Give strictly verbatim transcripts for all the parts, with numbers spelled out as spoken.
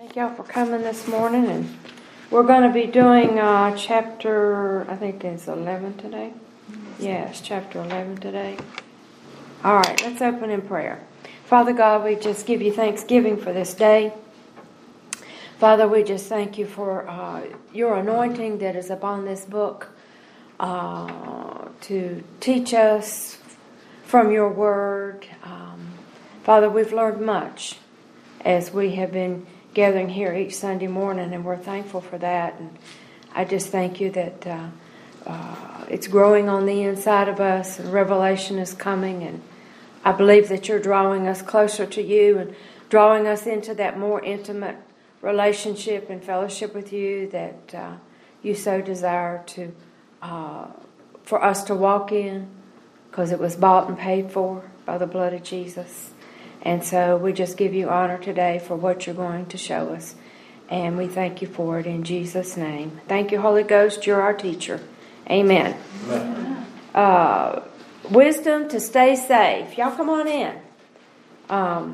Thank y'all for coming this morning, and we're going to be doing uh, chapter, I think it's eleven today. Yes, chapter eleven today. All right, let's open in prayer. Father God, we just give you thanksgiving for this day. Father, we just thank you for uh, your anointing that is upon this book uh, to teach us from your word. Um, Father, we've learned much as we have been gathering here each Sunday morning, and we're thankful for that. And I just thank you that uh, uh, it's growing on the inside of us, and revelation is coming, and I believe that you're drawing us closer to you and drawing us into that more intimate relationship and fellowship with you that uh, you so desire to uh, for us to walk in, because it was bought and paid for by the blood of Jesus. And so we just give you honor today for what you're going to show us. And we thank you for it in Jesus' name. Thank you, Holy Ghost. You're our teacher. Amen. Amen. Uh, wisdom to stay safe. Y'all come on in. Um,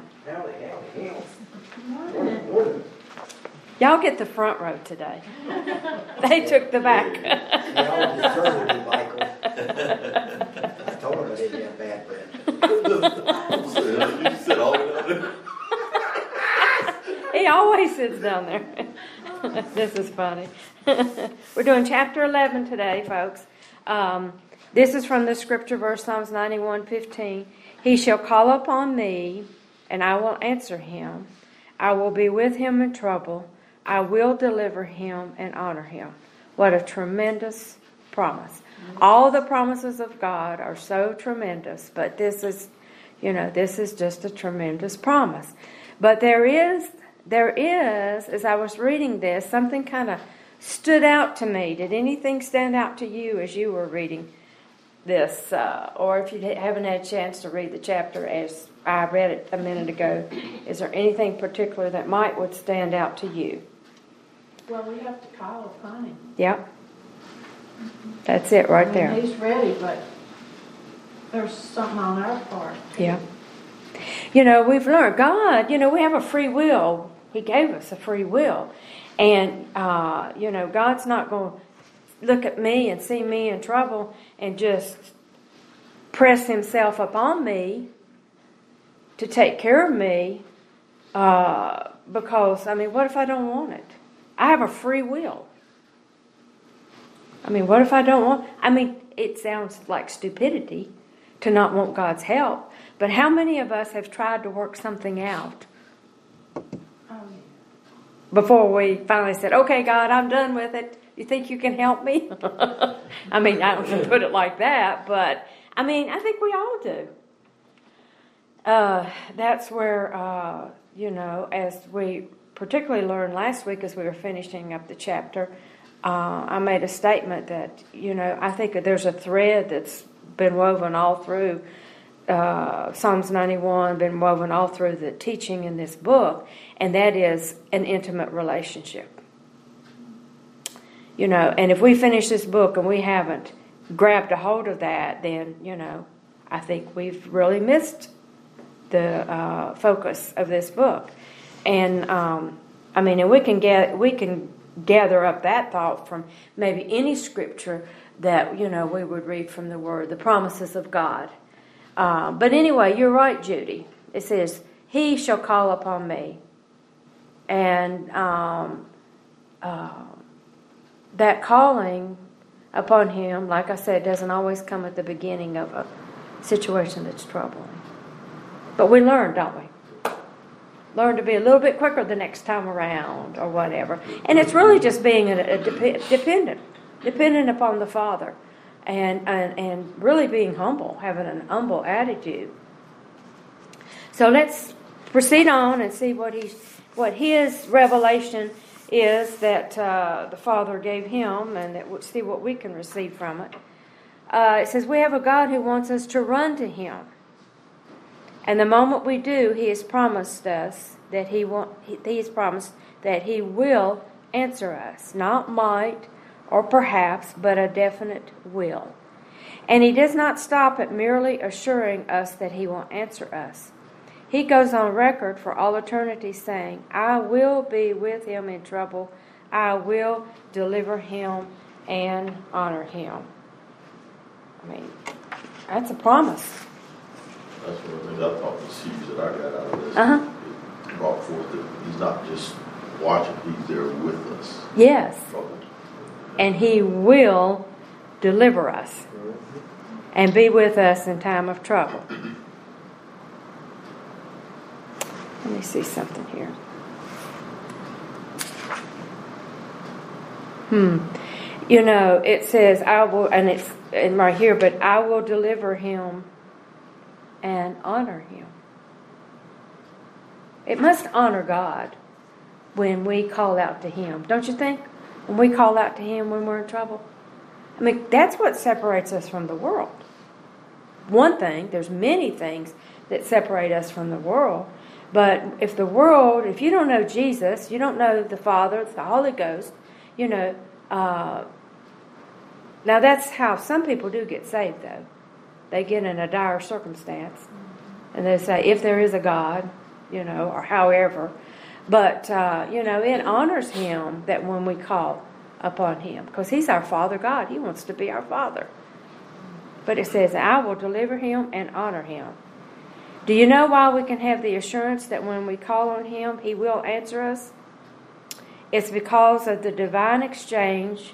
y'all get the front row today. They took the back. Y'all deserted me, Michael. I told him I didn't have bad breath. You sit all the way down there. He always sits down there. This is funny. We're doing chapter eleven today, folks. Um, this is from the scripture verse, Psalms ninety-one fifteen. He shall call upon me, and I will answer him. I will be with him in trouble. I will deliver him and honor him. What a tremendous promise. All the promises of God are so tremendous, but this is, you know, this is just a tremendous promise. But there is, there is, as I was reading this, something kind of stood out to me. Did anything stand out to you as you were reading this? Uh, or if you haven't had a chance to read the chapter as I read it a minute ago, is there anything particular that might would stand out to you? Well, we have to call upon him. Yep. That's it right I mean, there. he's ready, but there's something on our part. Yeah. You know, we've learned, God, you know, we have a free will. He gave us a free will. And, uh, you know, God's not going to look at me and see me in trouble and just press himself upon me to take care of me. Uh, because, I mean, what if I don't want it? I have a free will. I mean, what if I don't want... I mean, it sounds like stupidity to not want God's help. But how many of us have tried to work something out before we finally said, okay, God, I'm done with it. You think you can help me? I mean, I don't put it like that, but I mean, I think we all do. Uh, that's where, uh, you know, as we particularly learned last week as we were finishing up the chapter, uh, I made a statement that, you know, I think there's a thread that's been woven all through uh, Psalms ninety-one, been woven all through the teaching in this book, and that is an intimate relationship. You know, and if we finish this book and we haven't grabbed a hold of that, then, you know, I think we've really missed the uh, focus of this book. And, um, I mean, and we can get, we can gather up that thought from maybe any scripture that, you know, we would read from the Word, the promises of God. Uh, but anyway, you're right, Judy. It says, he shall call upon me. And um, uh, that calling upon him, like I said, doesn't always come at the beginning of a situation that's troubling. But we learn, don't we? Learn to be a little bit quicker the next time around or whatever. And it's really just being a, a dep- dependent, dependent upon the Father. And, and and really being humble, having an humble attitude. So let's proceed on and see what he, what his revelation is that uh, the Father gave him, and that we'll see what we can receive from it. Uh, it says we have a God who wants us to run to him, and the moment we do, he has promised us that he want, he, he has promised that he will answer us, not might or perhaps, but a definite will. And he does not stop at merely assuring us that he will answer us. He he goes on record for all eternity saying, I will be with him in trouble. I will deliver him and honor him. I mean, that's a promise. That's one of the things I thought was huge that I got out of this. Uh-huh. It brought forth that he's not just watching, he's there with us. Yes. Trouble. And he will deliver us and be with us in time of trouble. Let me see something here. Hmm. You know, it says, I will, and it's in right here, but I will deliver him and honor him. It must honor God when we call out to him, don't you think? When we call out to him when we're in trouble. I mean, that's what separates us from the world. One thing, there's many things that separate us from the world. But if the world, if you don't know Jesus, you don't know the Father, the Holy Ghost, you know, uh, now that's how some people do get saved, though. They get in a dire circumstance, and they say, if there is a God, you know, or however. But, uh, you know, it honors him that when we call upon him, because he's our Father God. He wants to be our Father. But it says, I will deliver him and honor him. Do you know why we can have the assurance that when we call on him, he will answer us? It's because of the divine exchange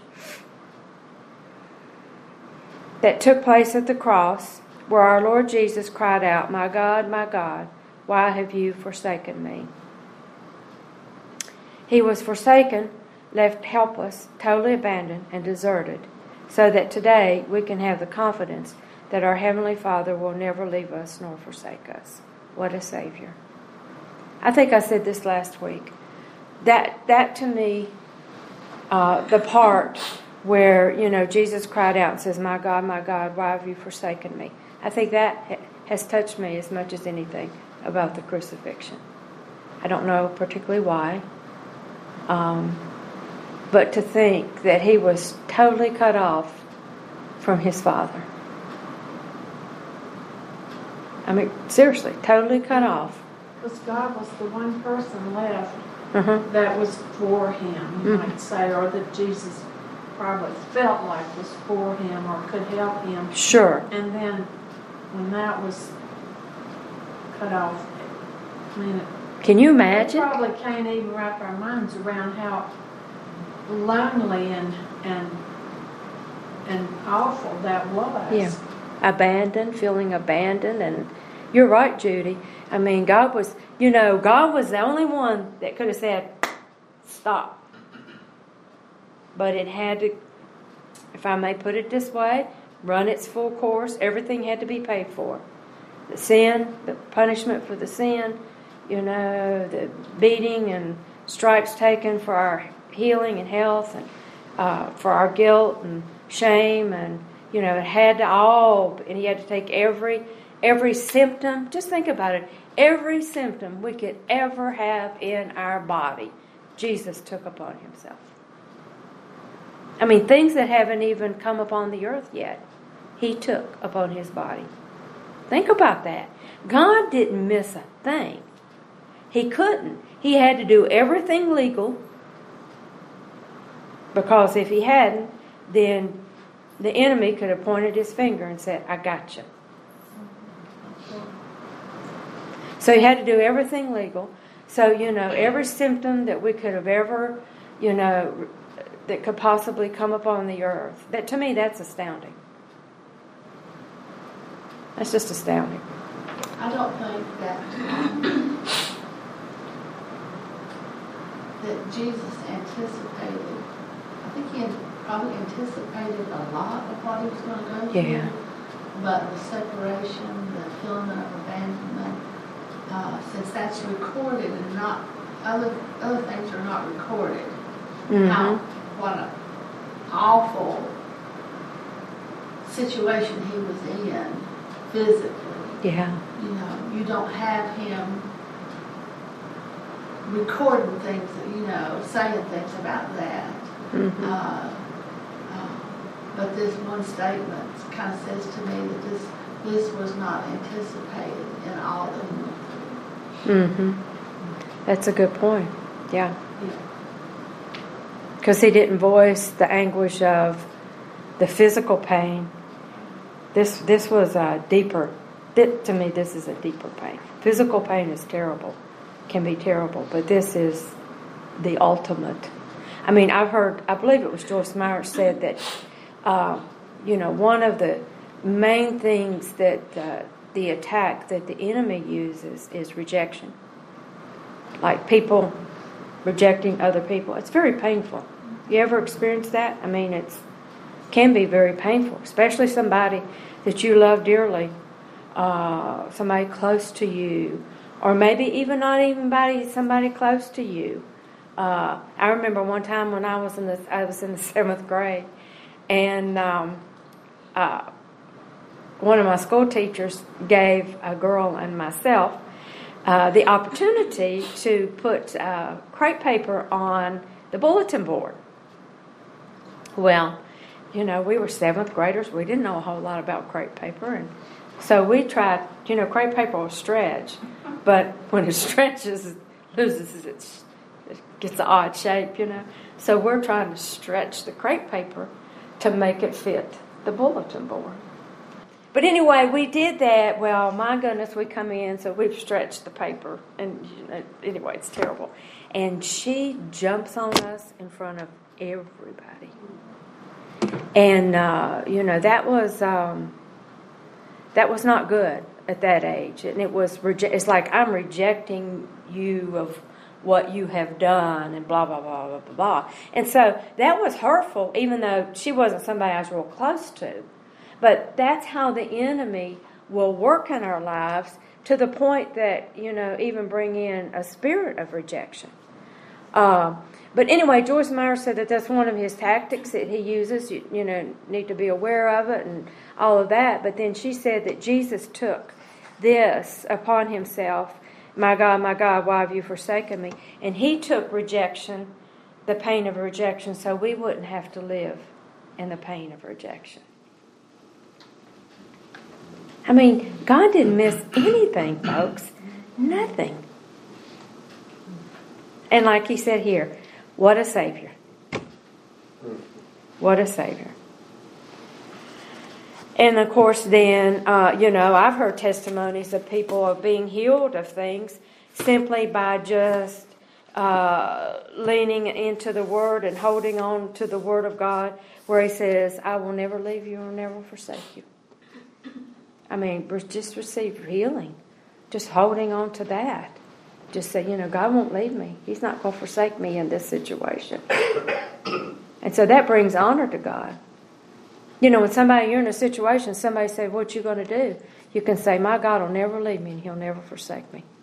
that took place at the cross, where our Lord Jesus cried out, my God, my God, why have you forsaken me? He was forsaken, left helpless, totally abandoned, and deserted, so that today we can have the confidence that our Heavenly Father will never leave us nor forsake us. What a Savior. I think I said this last week. That, that to me, uh, the part where, you know, Jesus cried out and says, my God, my God, why have you forsaken me? I think that ha- has touched me as much as anything about the crucifixion. I don't know particularly why. Um, but to think that he was totally cut off from his Father. I mean, seriously, totally cut off. Because God was the one person left Uh-huh. that was for him, you Mhm. might say, or that Jesus probably felt like was for him or could help him. Sure. And then when that was cut off, I mean, it Can you We imagine? probably can't even wrap our minds around how lonely and and and awful that was. Yeah. Abandoned, feeling abandoned, and you're right, Judy. I mean, God was, you know, God was the only one that could have said, stop. But it had to, if I may put it this way, run its full course. Everything had to be paid for. The sin, the punishment for the sin, you know, the beating and stripes taken for our healing and health, and uh, for our guilt and shame, and you know, it had to all, and he had to take every every symptom. Just think about it. Every symptom we could ever have in our body, Jesus took upon himself. I mean, things that haven't even come upon the earth yet, he took upon his body. Think about that. God didn't miss a thing. He couldn't. He had to do everything legal, because if he hadn't, then the enemy could have pointed his finger and said, I got you. So he had to do everything legal. So, you know, every symptom that we could have ever, you know, that could possibly come upon the earth. That, to me, that's astounding. That's just astounding. I don't think that that Jesus anticipated. I think he had probably anticipated a lot of what he was going to go through. Yeah. But the separation, the feeling of abandonment, uh, since that's recorded and not other other things are not recorded. Mm-hmm. How what an awful situation he was in physically. Yeah. You know, you don't have him recording things, you know, saying things about that. Mm-hmm. Uh, uh, but this one statement kind of says to me that this this was not anticipated in all that he went through. Mm-hmm. That's a good point. Yeah. Yeah. Because he didn't voice the anguish of the physical pain. This this was a deeper. Th- to me, this is a deeper pain. Physical pain is terrible, can be terrible, but this is the ultimate. I mean, I've heard. I believe it was Joyce Meyer said that. Uh, you know, one of the main things that uh, the attack that the enemy uses is rejection. Like people rejecting other people. It's very painful. You ever experienced that? I mean, it's can be very painful, especially somebody that you love dearly, uh, somebody close to you, or maybe even not even somebody, somebody close to you. Uh, I remember one time when I was in the I was in the seventh grade, and um, uh, one of my school teachers gave a girl and myself uh, the opportunity to put uh, crepe paper on the bulletin board. Well, you know, we were seventh graders. We didn't know a whole lot about crepe paper, and so we tried. You know, crepe paper will stretch, but when it stretches, it loses its, it gets an odd shape. You know, so we're trying to stretch the crepe paper to make it fit the bulletin board. But anyway, we did that. Well, my goodness, we come in, so we've stretched the paper, and you know, anyway, it's terrible. And she jumps on us in front of everybody. And uh, you know, that was um, that was not good at that age, and it was reje- it's like I'm rejecting you of what you have done, and blah blah blah blah blah blah. And so that was hurtful, even though she wasn't somebody I was real close to. But that's how the enemy will work in our lives, to the point that, you know, even bring in a spirit of rejection. Uh, but anyway, Joyce Meyer said that that's one of his tactics that he uses. You, you know, need to be aware of it and all of that. But then she said that Jesus took this upon himself. My God, my God, why have you forsaken me? And he took rejection, the pain of rejection, so we wouldn't have to live in the pain of rejection. I mean, God didn't miss anything, folks. Nothing. And like he said here, what a Savior. What a Savior. And of course then, uh, you know, I've heard testimonies of people of being healed of things simply by just uh, leaning into the Word and holding on to the Word of God, where he says, I will never leave you or never forsake you. I mean, just receive healing. Just holding on to that. Just say, you know, God won't leave me. He's not going to forsake me in this situation. And so that brings honor to God. You know, when somebody, you're in a situation, somebody say, what you going to do? You can say, my God will never leave me and he'll never forsake me.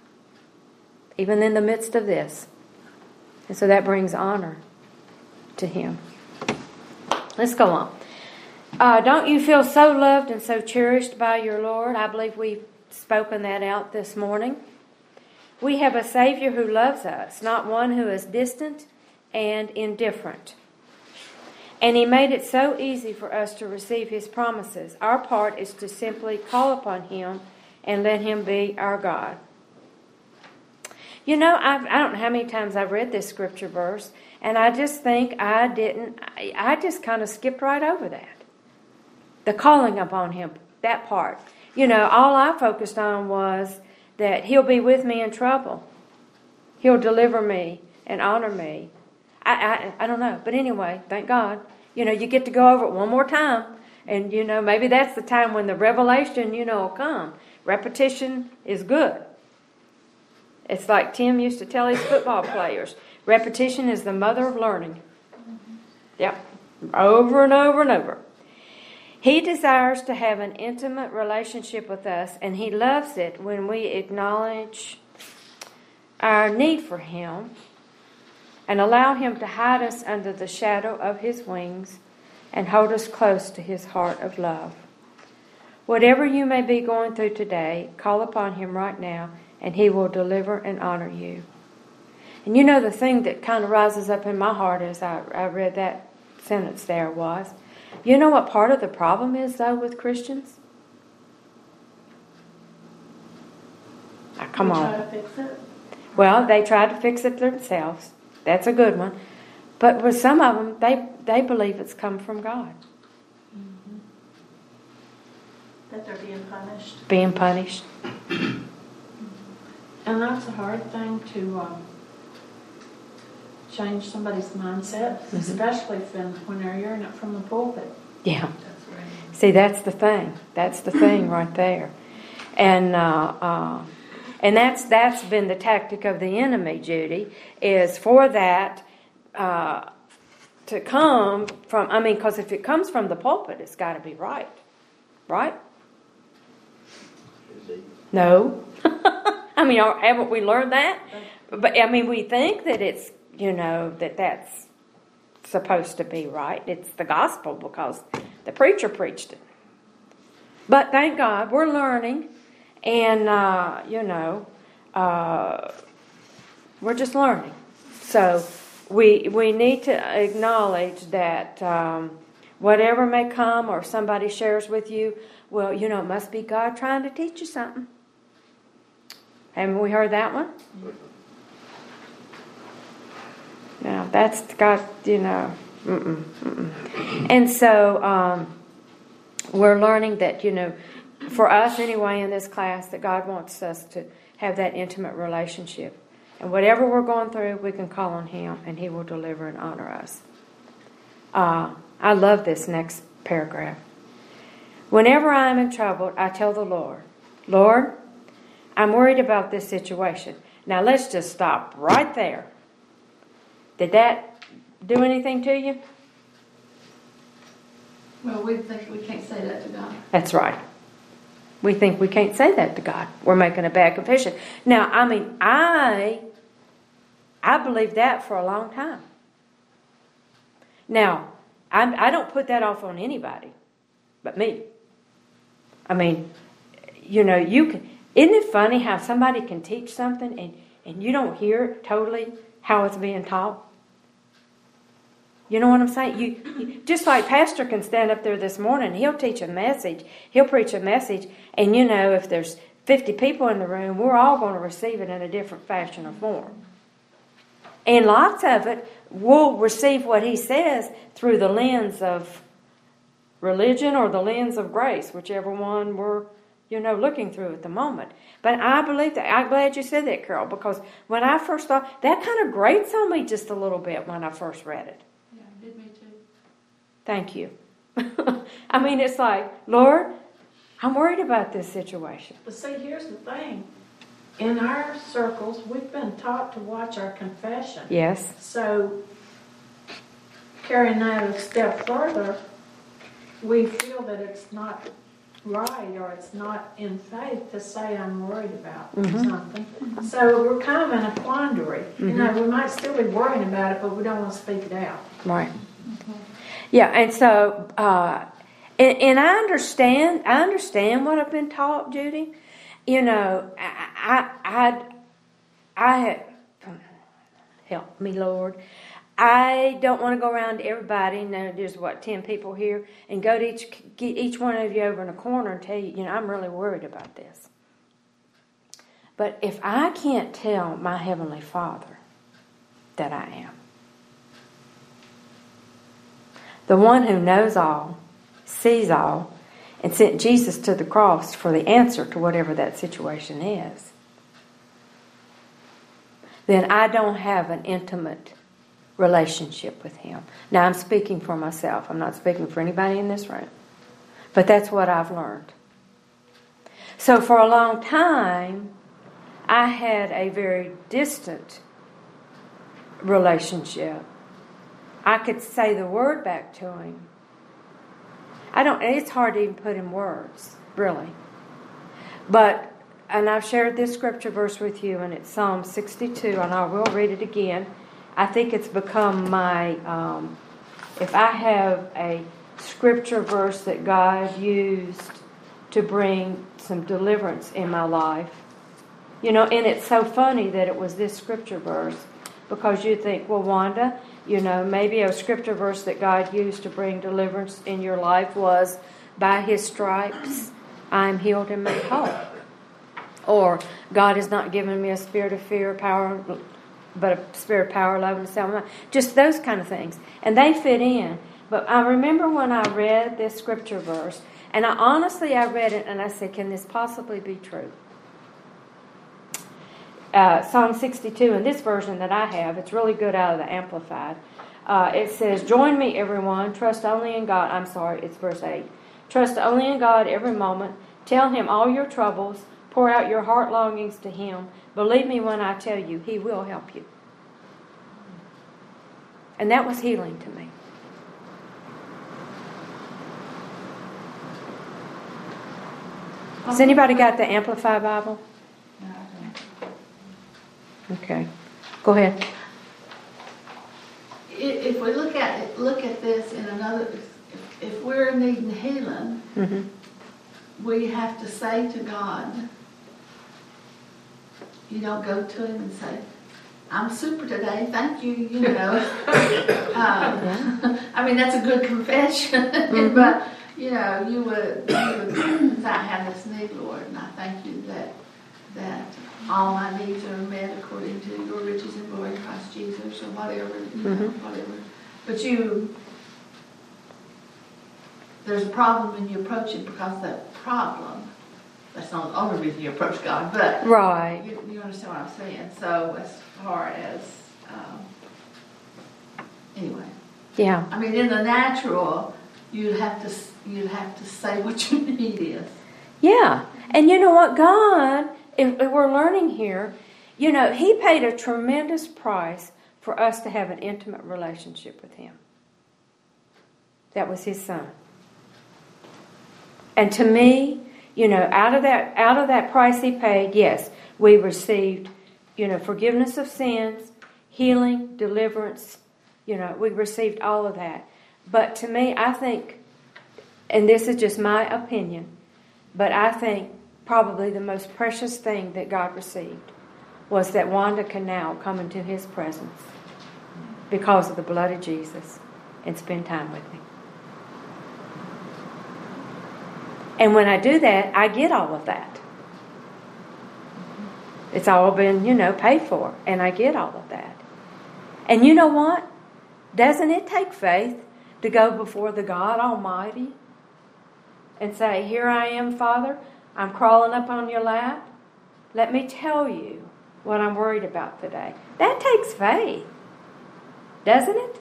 Even in the midst of this. And so that brings honor to him. Let's go on. Uh, don't you feel so loved and so cherished by your Lord? I believe we've spoken that out this morning. We have a Savior who loves us, not one who is distant and indifferent. And he made it so easy for us to receive his promises. Our part is to simply call upon him and let him be our God. You know, I've, I don't know how many times I've read this scripture verse, and I just think I didn't, I, I just kind of skipped right over that. The calling upon him, that part. You know, all I focused on was that he'll be with me in trouble. He'll deliver me and honor me. I, I I don't know. But anyway, thank God. You know, you get to go over it one more time. And, you know, maybe that's the time when the revelation, you know, will come. Repetition is good. It's like Tim used to tell his football players. Repetition is the mother of learning. Yep. Over and over and over. He desires to have an intimate relationship with us, and he loves it when we acknowledge our need for him and allow him to hide us under the shadow of his wings and hold us close to his heart of love. Whatever you may be going through today, call upon him right now, and he will deliver and honor you. And you know, the thing that kind of rises up in my heart as I, I read that sentence there was, you know what part of the problem is, though, with Christians? Now, come We on. try to fix it. Well, they tried to fix it themselves. That's a good one. But with some of them, they, they believe it's come from God. That they're being punished. Being punished. And that's a hard thing to um, change somebody's mindset, Mm-hmm. especially when, when they're hearing it from the pulpit. Yeah. That's right. See, that's the thing. That's the thing right there. And uh, uh, and that's that's been the tactic of the enemy, Judy, is for that uh, to come from, I mean, because if it comes from the pulpit, it's got to be right. Right? No. I mean, are- haven't we learned that? But, I mean, we think that it's, you know, that that's supposed to be right. It's the gospel because the preacher preached it. But thank God, we're learning. And, uh, you know, uh, we're just learning. So we we need to acknowledge that um, whatever may come or somebody shares with you, well, you know, it must be God trying to teach you something. Haven't we heard that one? Now, that's got, you know, mm-mm, mm-mm. And so um, we're learning that, you know, for us anyway in this class, that God wants us to have that intimate relationship. And whatever we're going through, we can call on Him and He will deliver and honor us. Uh, I love this next paragraph. Whenever I am in trouble, I tell the Lord, Lord, I'm worried about this situation. Now let's just stop right there. Did that do anything to you? Well, we think we can't say that to God. That's right. We think we can't say that to God. We're making a bad confession. Now, I mean, I, I believed that for a long time. Now, I, I don't put that off on anybody but me. I mean, you know, you can. Isn't it funny how somebody can teach something and, and you don't hear totally how it's being taught? You know what I'm saying? You, you just like Pastor can stand up there this morning, he'll teach a message, he'll preach a message, and you know, if there's fifty people in the room, we're all going to receive it in a different fashion or form. And lots of it, we'll receive what he says through the lens of religion or the lens of grace, whichever one we're, you know, looking through at the moment. But I believe that. I'm glad you said that, Carol, because when I first thought, that kind of grates on me just a little bit when I first read it. Yeah, it did me too. Thank you. I mean, it's like, Lord, I'm worried about this situation. But see, here's the thing. In our circles, we've been taught to watch our confession. Yes. So, carrying that a step further, we feel that it's not right or it's not in faith to say I'm worried about Mm-hmm. something. So we're kind of in a quandary. You know, we might still be worrying about it, but we don't want to speak it out. Right. Yeah, and so, uh, and, and I understand, I understand what I've been taught, Judy. You know, I, I, I, I help me, Lord. I don't want to go around to everybody. Now there's what ten people here, and go to each get each one of you over in a corner and tell you, you know, I'm really worried about this. But if I can't tell my Heavenly Father that I am, the one who knows all, sees all, and sent Jesus to the cross for the answer to whatever that situation is, then I don't have an intimate relationship with Him. Now, I'm speaking for myself. I'm not speaking for anybody in this room. But that's what I've learned. So for a long time, I had a very distant relationship. I could say the word back to Him. I don't, it's hard to even put in words, really. But, and I've shared this scripture verse with you, and it's Psalm sixty-two, and I will read it again. I think it's become my, um, if I have a scripture verse that God used to bring some deliverance in my life, you know, and it's so funny that it was this scripture verse, because you think, well, Wanda, you know, maybe a scripture verse that God used to bring deliverance in your life was, by His stripes, I am healed and made whole. or God has not given me a spirit of fear, power, but a spirit of power, love, and sound mind. Just those kind of things. And they fit in. But I remember when I read this scripture verse, and I honestly, I read it and I said, can this possibly be true? Uh, Psalm sixty-two, in this version that I have, it's really good out of the Amplified. Uh, it says, join me, everyone. Trust only in God. I'm sorry, it's verse eight. Trust only in God every moment. Tell Him all your troubles. Pour out your heart longings to Him. Believe me when I tell you, He will help you. And that was healing to me. Has anybody got the Amplified Bible? No, I don't. Okay. Go ahead. If, if we look at it, look at this in another, if, if we're needing healing, Mm-hmm. we have to say to God, you don't go to Him and say, I'm super today, thank you, you know. um, Yeah. I mean, that's a good confession, Mm-hmm. but, you know, you would, you would say, I have this need, Lord, and I thank you that, that all my needs are met according to your riches and glory in Christ Jesus, or whatever, you know, Mhm. whatever. But you, there's a problem when you approach it because that problem, that's not the only reason you approach God, but Right. you, you understand what I'm saying. So as far as, um, anyway, Yeah. I mean, in the natural, you'd have to, s- you'd have to say what your need is. Yeah. And you know what? God, if, if we're learning here, you know, He paid a tremendous price for us to have an intimate relationship with Him. That was His Son. And to me, you know, out of that out of that price He paid, yes, we received, you know, forgiveness of sins, healing, deliverance, you know, we received all of that. But to me, I think, and this is just my opinion, but I think probably the most precious thing that God received was that Wanda can now come into His presence because of the blood of Jesus and spend time with Him. And when I do that, I get all of that. It's all been, you know, paid for, and I get all of that. And you know what? Doesn't it take faith to go before the God Almighty and say, here I am, Father, I'm crawling up on your lap. Let me tell you what I'm worried about today. That takes faith, doesn't it?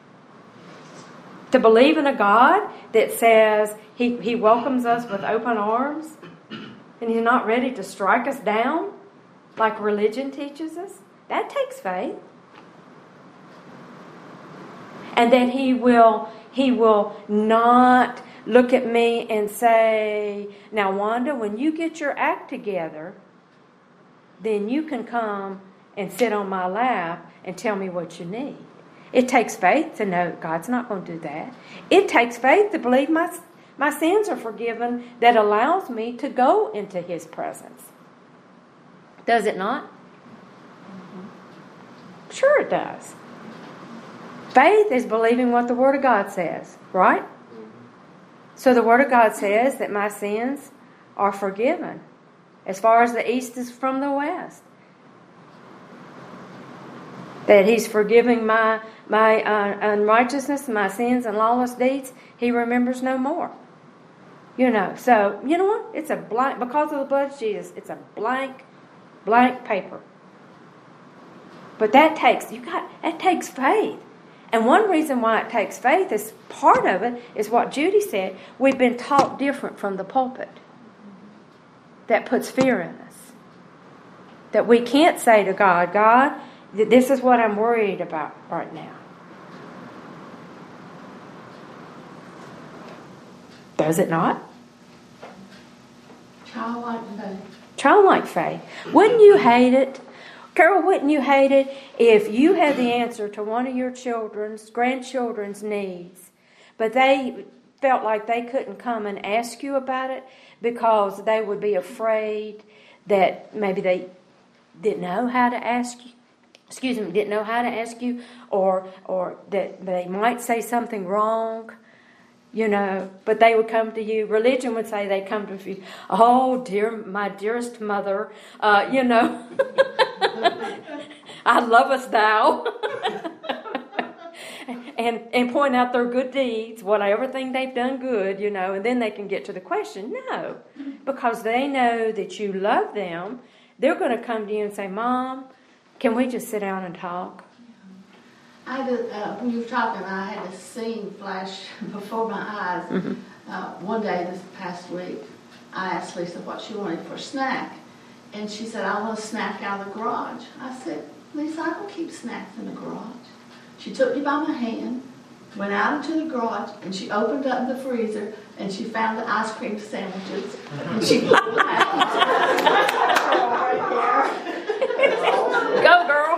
To believe in a God that says he, he welcomes us with open arms and He's not ready to strike us down like religion teaches us. That takes faith. And that He will He will not look at me and say, now Wanda, when you get your act together, then you can come and sit on my lap and tell me what you need. It takes faith to know God's not going to do that. It takes faith to believe my, my sins are forgiven that allows me to go into His presence. Does it not? Sure it does. Faith is believing what the Word of God says, right? So the Word of God says that my sins are forgiven as far as the east is from the west. That He's forgiving my my uh, unrighteousness, my sins and lawless deeds. He remembers no more. You know, so, you know what? It's a blank, because of the blood of Jesus, it's a blank, blank paper. But that takes, you got, that takes faith. And one reason why it takes faith is part of it is what Judy said. We've been taught different from the pulpit. That puts fear in us. That we can't say to God, God, this is what I'm worried about right now. Does it not? Childlike faith. Childlike faith. Wouldn't you hate it? Carol, wouldn't you hate it if you had the answer to one of your children's, grandchildren's needs, but they felt like they couldn't come and ask you about it because they would be afraid that maybe they didn't know how to ask you? Excuse me, didn't know how to ask you, or or that they might say something wrong. you know, but they would come to you. Religion would say they come to you, oh, dear, my dearest mother, uh, you know, I lovest thou. and and point out their good deeds, what everything they've done good, you know, and then they can get to the question. No, because they know that you love them. They're going to come to you and say, Mom, can we just sit down and talk? I had a, uh, when you were talking, I had a scene flash before my eyes. Mm-hmm. Uh, one day this past week, I asked Lisa what she wanted for a snack, and she said, I want a snack out of the garage. I said, Lisa, I don't keep snacks in the garage. She took me by my hand, went out into the garage, and she opened up the freezer, and she found the ice cream sandwiches, and she pulled them out. Go, girl.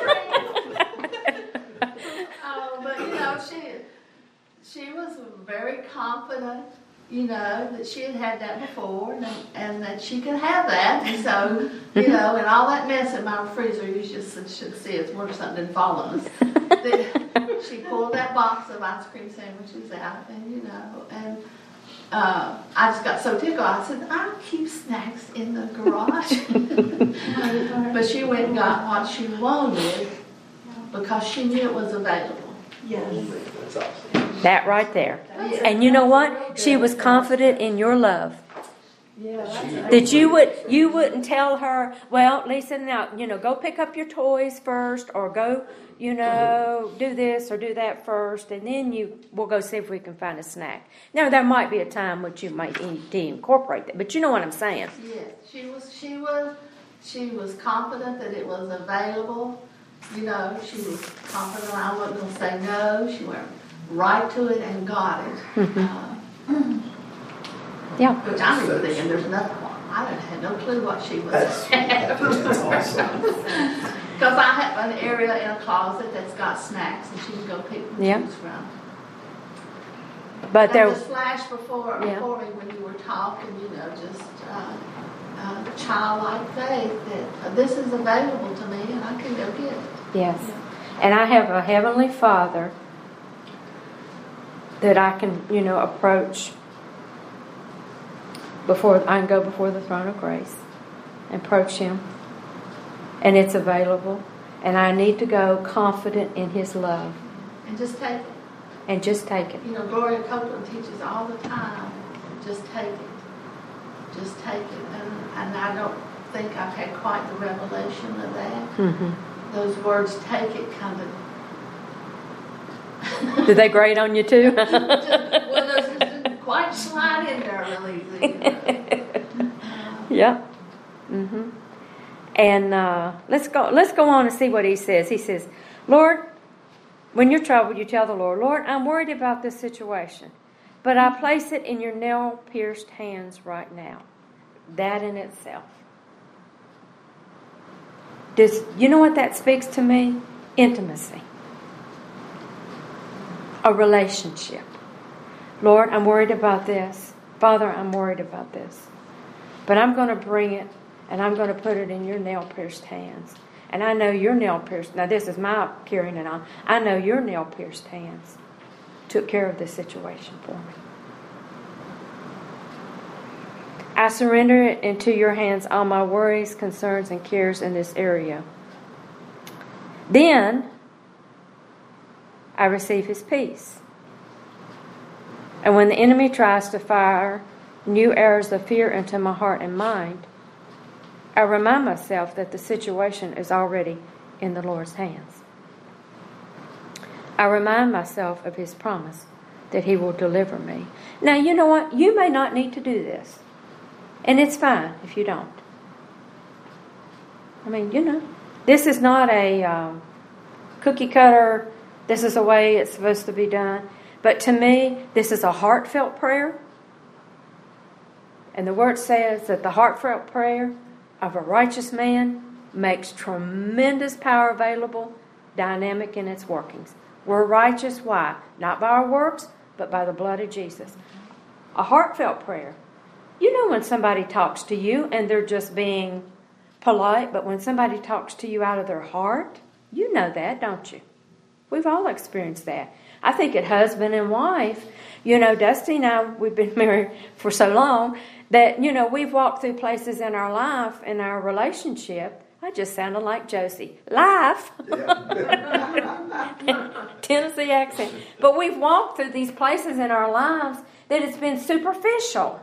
Oh, but you know, she she was very confident, you know, that she had had that before, and, and that she could have that. And so, you know, and all that mess in my freezer, you just should see it's worth something didn't fall on us. That she pulled that box of ice cream sandwiches out, and you know, and uh, I just got so tickled. I said, I don't keep snacks in the garage. But she went and got what she wanted because she knew it was available. Yes. That's awesome. That right there. And you know what? She was confident in your love. Yeah, that's That you would you wouldn't tell her, well, Lisa, now, you know, go pick up your toys first, or go, you know, do this or do that first, and then you we'll go see if we can find a snack. Now, there might be a time which you might need to incorporate that, but you know what I'm saying. Yes, she was she was she was confident that it was available. You know, she was confident I wasn't going to say no. She went right to it and got it. Mm-hmm. Uh, Yeah. Which I'm even thinking there's nothing. I didn't have no clue what she was. That's, that's awesome. Because I have an area in a closet that's got snacks, and she can go pick and Yeah. choose from. But there That just flashed before Yeah. before me when you were talking. You know, just uh, uh, childlike faith that uh, this is available to me, and I can go get it. Yes. And I have a Heavenly Father that I can, you know, approach before I can go before the throne of grace and approach Him. And it's available. And I need to go confident in His love. And just take it. And just take it. You know, Gloria Copeland teaches all the time, just take it. Just take it. And, and I don't think I've had quite the revelation of that. Mm-hmm. Those words, take it, kind of. Did they grate on you too? just, well, those just didn't quite slide in there really easy. You know. uh, Yeah. Mm-hmm. And uh, let's go. Let's go on and see what he says. He says, "Lord, when you're troubled, you tell the Lord, Lord, I'm worried about this situation, but I place it in your nail-pierced hands right now." That in itself. Does you know what that speaks to me? Intimacy. A relationship. Lord, I'm worried about this. Father, I'm worried about this. But I'm going to bring it, and I'm going to put it in your nail-pierced hands. And I know your nail-pierced... Now, this is my carrying it on. I know your nail-pierced hands took care of this situation for me. I surrender into your hands all my worries, concerns, and cares in this area. Then, I receive His peace. And when the enemy tries to fire new arrows of fear into my heart and mind, I remind myself that the situation is already in the Lord's hands. I remind myself of His promise that He will deliver me. Now, you know what? You may not need to do this. And it's fine if you don't. I mean, you know, this is not a um, cookie cutter, this is the way it's supposed to be done. But to me, this is a heartfelt prayer. And the Word says that the heartfelt prayer of a righteous man makes tremendous power available, dynamic in its workings. We're righteous, why? Not by our works, but by the blood of Jesus. A heartfelt prayer. You know when somebody talks to you and they're just being polite, but when somebody talks to you out of their heart, you know that, don't you? We've all experienced that. I think at husband and wife, you know, Dusty and I, we've been married for so long that, you know, we've walked through places in our life, in our relationship. I just sounded like Josie. Life. Yeah. Tennessee accent. But we've walked through these places in our lives that it's been superficial.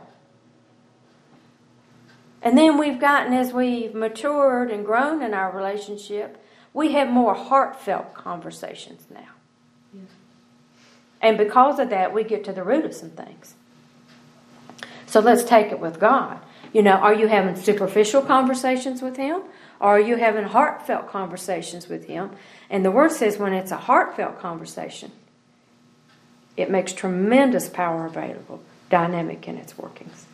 And then we've gotten, as we've matured and grown in our relationship, we have more heartfelt conversations now. Yes. And because of that, we get to the root of some things. So let's take it with God. You know, are you having superficial conversations with Him? Or are you having heartfelt conversations with Him? And the Word says when it's a heartfelt conversation, it makes tremendous power available, dynamic in its workings.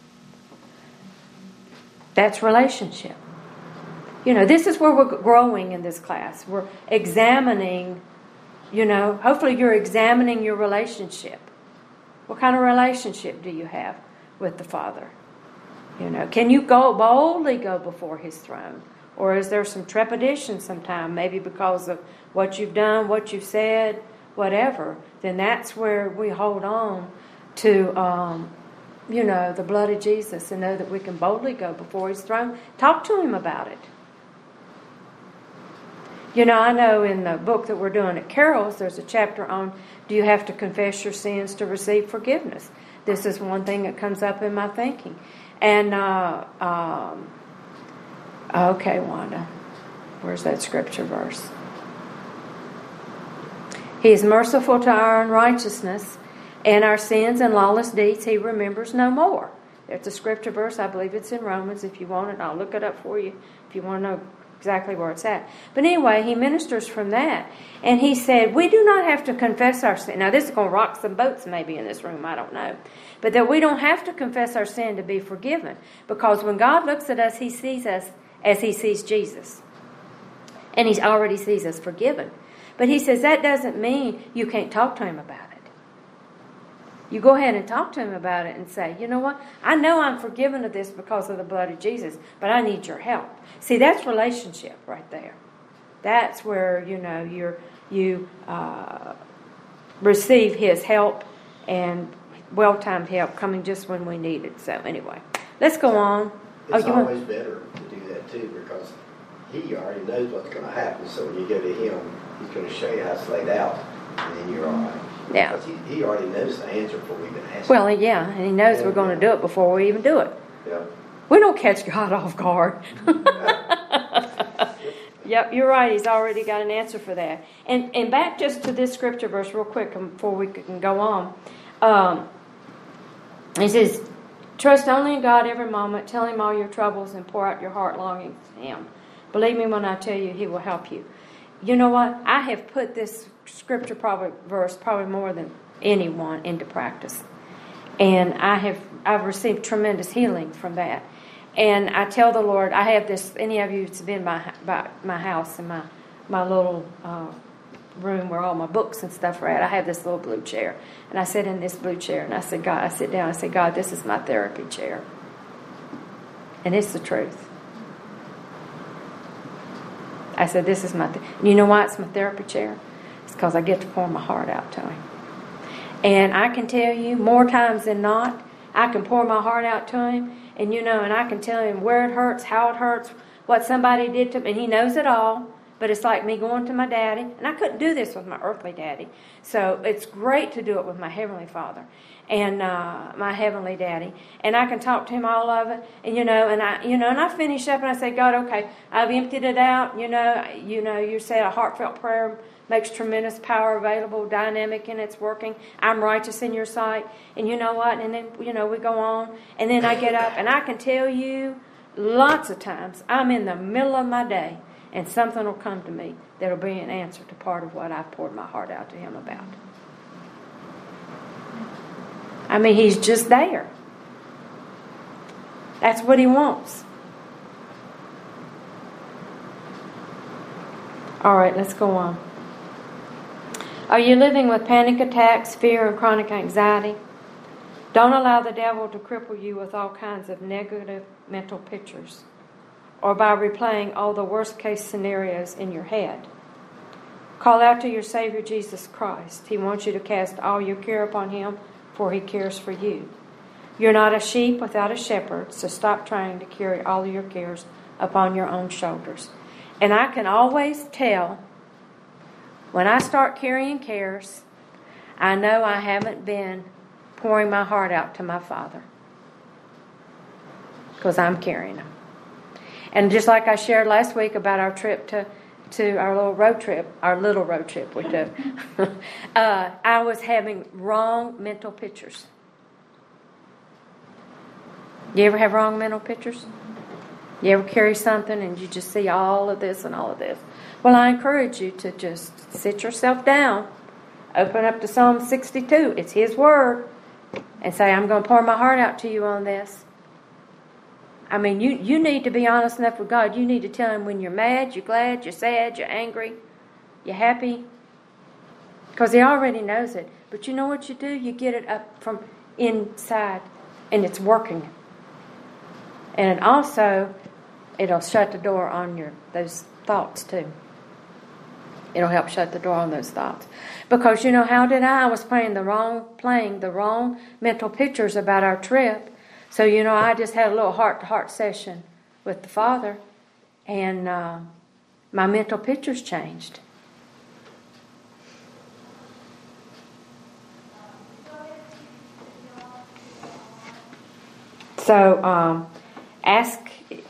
That's relationship. You know, this is where we're growing in this class. We're examining, you know, hopefully you're examining your relationship. What kind of relationship do you have with the Father? You know, can you go boldly go before His throne? Or is there some trepidation sometime, maybe because of what you've done, what you've said, whatever? Then that's where we hold on to, um, you know, the blood of Jesus and know that we can boldly go before His throne. Talk to Him about it. You know, I know in the book that we're doing at Carol's, there's a chapter on, do you have to confess your sins to receive forgiveness? This is one thing that comes up in my thinking. And, uh, um, okay, Wanda, where's that scripture verse? He is merciful to our unrighteousness, and our sins and lawless deeds He remembers no more. There's a scripture verse, I believe it's in Romans. If you want it, I'll look it up for you if you want to know exactly where it's at. But anyway, he ministers from that. And he said, we do not have to confess our sin. Now, this is going to rock some boats maybe in this room, I don't know. But that we don't have to confess our sin to be forgiven. Because when God looks at us, He sees us as He sees Jesus. And He already sees us forgiven. But He says that doesn't mean you can't talk to Him about it. You go ahead and talk to Him about it and say, you know what? I know I'm forgiven of this because of the blood of Jesus, but I need your help. See, that's relationship right there. That's where, you know, you're, you uh, receive His help and well-timed help coming just when we need it. So anyway, let's go on. It's you always want... better to do that too, because He already knows what's going to happen. So when you go to Him, He's going to show you how it's laid out, and then you're all right. Yeah. Because he, he already knows the answer before we even ask Well, Him. yeah, and He knows Yeah, we're going yeah. to do it before we even do it. Yeah. We don't catch God off guard. Yep, you're right. He's already got an answer for that. And and back just to this scripture verse real quick before we can go on. Um, he says, trust only in God every moment. Tell Him all your troubles and pour out your heart longing to Him. Believe me when I tell you, He will help you. You know what? I have put this scripture probably verse probably more than anyone into practice. And I have I've received tremendous healing from that. And I tell the Lord, I have this, any of you that's been by, by my house and my, my little uh, room where all my books and stuff are at, I have this little blue chair. And I sit in this blue chair and I said, God, I sit down, I said, God, this is my therapy chair. And it's the truth. I said, this is my, th-. you know why it's my therapy chair? It's because I get to pour my heart out to Him. And I can tell you, more times than not, I can pour my heart out to Him. And you know, and I can tell Him where it hurts, how it hurts, what somebody did to me. And He knows it all. But it's like me going to my daddy. And I couldn't do this with my earthly daddy. So it's great to do it with my Heavenly Father. And uh, my Heavenly Daddy. And I can talk to Him all of it. And you know, and I you know, and I finish up and I say, God, okay, I've emptied it out. You know, you know, you said a heartfelt prayer makes tremendous power available, dynamic in its working. I'm righteous in your sight. And you know what? And then, you know, we go on. And then I get up and I can tell you lots of times I'm in the middle of my day and something will come to me that'll be an answer to part of what I poured my heart out to Him about. I mean, He's just there. That's what He wants. All right, let's go on. Are you living with panic attacks, fear, and chronic anxiety? Don't allow the devil to cripple you with all kinds of negative mental pictures or by replaying all the worst case scenarios in your head. Call out to your Savior Jesus Christ. He wants you to cast all your care upon Him, for He cares for you. You're not a sheep without a shepherd, so stop trying to carry all of your cares upon your own shoulders. And I can always tell when I start carrying cares, I know I haven't been pouring my heart out to my Father, because I'm carrying them. And just like I shared last week about our trip to, to our little road trip, our little road trip we took, uh, I was having wrong mental pictures. You ever have wrong mental pictures? You ever carry something and you just see all of this and all of this? Well, I encourage you to just sit yourself down, open up to Psalm sixty-two. It's His Word. And say, I'm going to pour my heart out to you on this. I mean, you, you need to be honest enough with God. You need to tell Him when you're mad, you're glad, you're sad, you're angry, you're happy. Because He already knows it. But you know what you do? You get it up from inside, and it's working. And it also, it'll shut the door on your those thoughts too. It'll help shut the door on those thoughts. Because you know, how did I? I was playing the wrong, playing the wrong mental pictures about our trip. So, you know, I just had a little heart-to-heart session with the Father, and uh, my mental pictures changed. So, um, ask,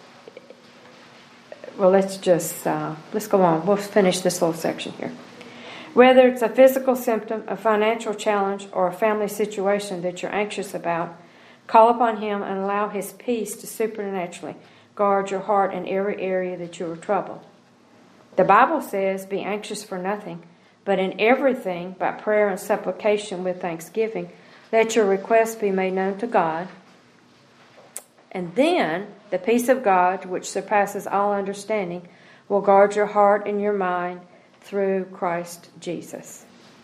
well, let's just, uh, let's go on. We'll finish this little section here. Whether it's a physical symptom, a financial challenge, or a family situation that you're anxious about, call upon Him and allow His peace to supernaturally guard your heart in every area that you are troubled. The Bible says, be anxious for nothing, but in everything, by prayer and supplication with thanksgiving, let your requests be made known to God. And then the peace of God, which surpasses all understanding, will guard your heart and your mind through Christ Jesus.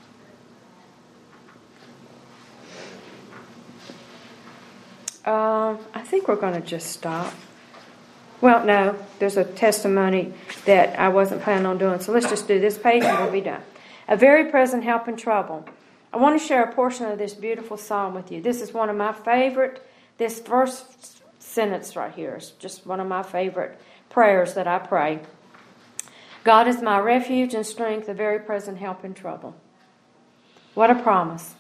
Uh, I think we're going to just stop. Well, no, there's a testimony that I wasn't planning on doing, so let's just do this page and we'll be done. A very present help in trouble. I want to share a portion of this beautiful psalm with you. This is one of my favorite, this first sentence right here is just one of my favorite prayers that I pray. God is my refuge and strength, a very present help in trouble. What a promise.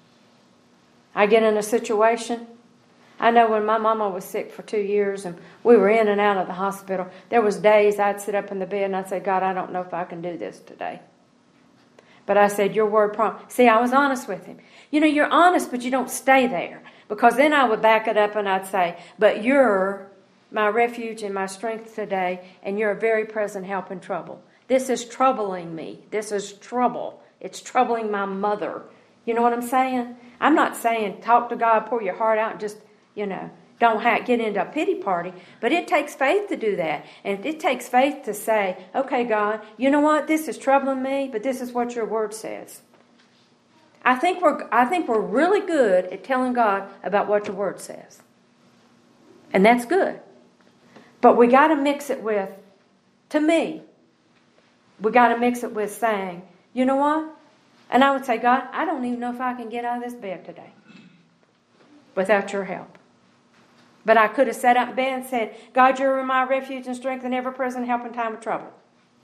I get in a situation. I know when my mama was sick for two years and we were in and out of the hospital, there was days I'd sit up in the bed and I'd say, God, I don't know if I can do this today. But I said, your word promise. See, I was honest with Him. You know, you're honest, but you don't stay there. Because then I would back it up and I'd say, but you're my refuge and my strength today, and you're a very present help in trouble. This is troubling me. This is trouble. It's troubling my mother. You know what I'm saying? I'm not saying talk to God, pour your heart out, and just, you know, don't ha- get into a pity party. But it takes faith to do that. And it takes faith to say, okay, God, you know what? This is troubling me, but this is what your word says. I think we're I think we're really good at telling God about what your word says. And that's good. But we got to mix it with, to me, we got to mix it with saying, you know what? And I would say, God, I don't even know if I can get out of this bed today without your help. But I could have sat up in bed and said, God, you're my refuge and strength and ever-present help in time of trouble.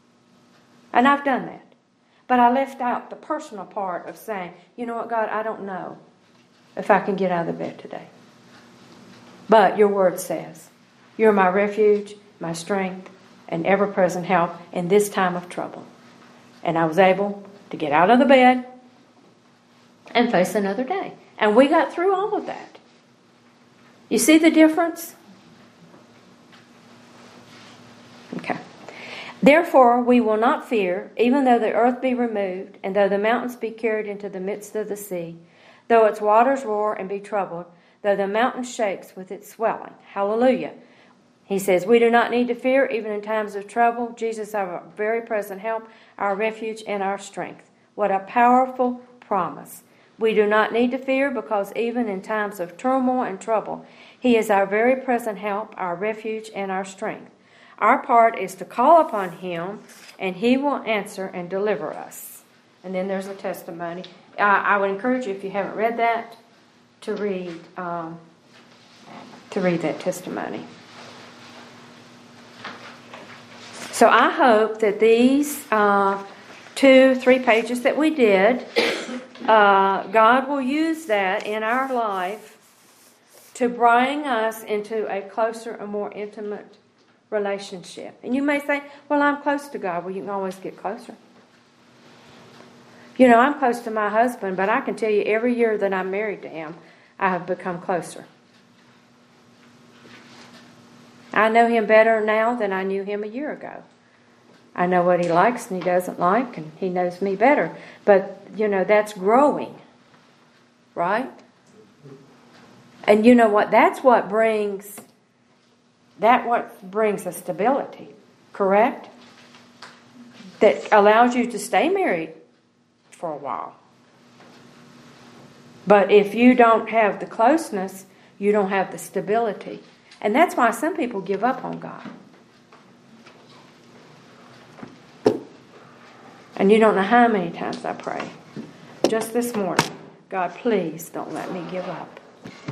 And I've done that. But I left out the personal part of saying, you know what, God, I don't know if I can get out of the bed today. But your word says, you're my refuge, my strength, and ever-present help in this time of trouble. And I was able to get out of the bed and face another day. And we got through all of that. You see the difference? Okay. Therefore we will not fear, even though the earth be removed, and though the mountains be carried into the midst of the sea, though its waters roar and be troubled, though the mountain shakes with its swelling. Hallelujah. He says, we do not need to fear, even in times of trouble. Jesus is our very present help, our refuge, and our strength. What a powerful promise. We do not need to fear because even in times of turmoil and trouble, He is our very present help, our refuge, and our strength. Our part is to call upon Him, and He will answer and deliver us. And then there's a testimony. Uh, I would encourage you, if you haven't read that, to read um, to read that testimony. So I hope that these uh, two, three pages that we did, uh, God will use that in our life to bring us into a closer and more intimate relationship. And you may say, well, I'm close to God. Well, you can always get closer. You know, I'm close to my husband, but I can tell you every year that I'm married to him, I have become closer. I know him better now than I knew him a year ago. I know what he likes and he doesn't like, and he knows me better. But, you know, that's growing, right? And you know what? That's what brings, that what brings a stability, correct? That allows you to stay married for a while. But if you don't have the closeness, you don't have the stability. And that's why some people give up on God. And you don't know how many times I pray. Just this morning, God, please don't let me give up.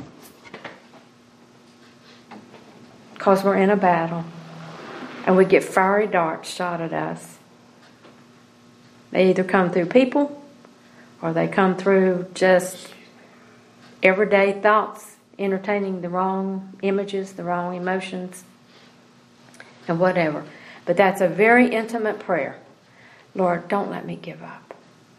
Because we're in a battle. And we get fiery darts shot at us. They either come through people, or they come through just everyday thoughts, entertaining the wrong images, the wrong emotions, and whatever. But that's a very intimate prayer. Lord, don't let me give up.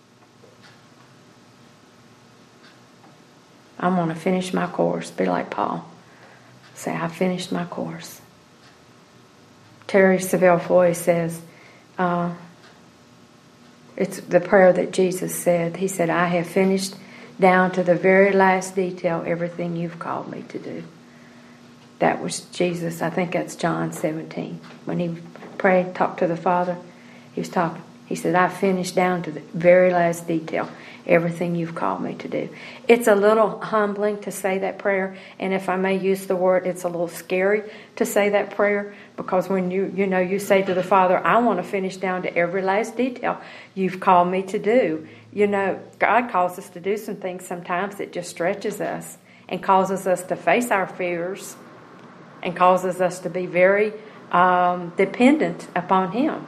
I'm going to finish my course. Be like Paul. Say, I finished my course. Terry Savelle Foy says, uh, it's the prayer that Jesus said. He said, I have finished down to the very last detail everything you've called me to do. That was Jesus. I think that's John seventeen. When he prayed, talked to the Father, he was talking. He said, I finished down to the very last detail everything you've called me to do. It's a little humbling to say that prayer, and if I may use the word, it's a little scary to say that prayer, because when you you know you say to the Father, I want to finish down to every last detail you've called me to do. You know, God calls us to do some things sometimes that just stretches us and causes us to face our fears and causes us to be very um, dependent upon Him.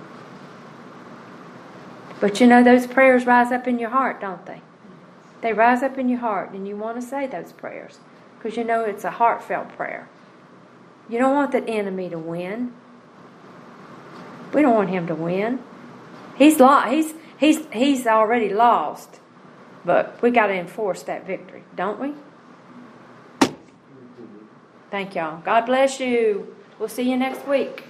But you know, those prayers rise up in your heart, don't they? They rise up in your heart, and you want to say those prayers because you know it's a heartfelt prayer. You don't want the enemy to win. We don't want him to win. He's lo- he's he's he's already lost, but we got to enforce that victory, don't we? Thank y'all. God bless you. We'll see you next week.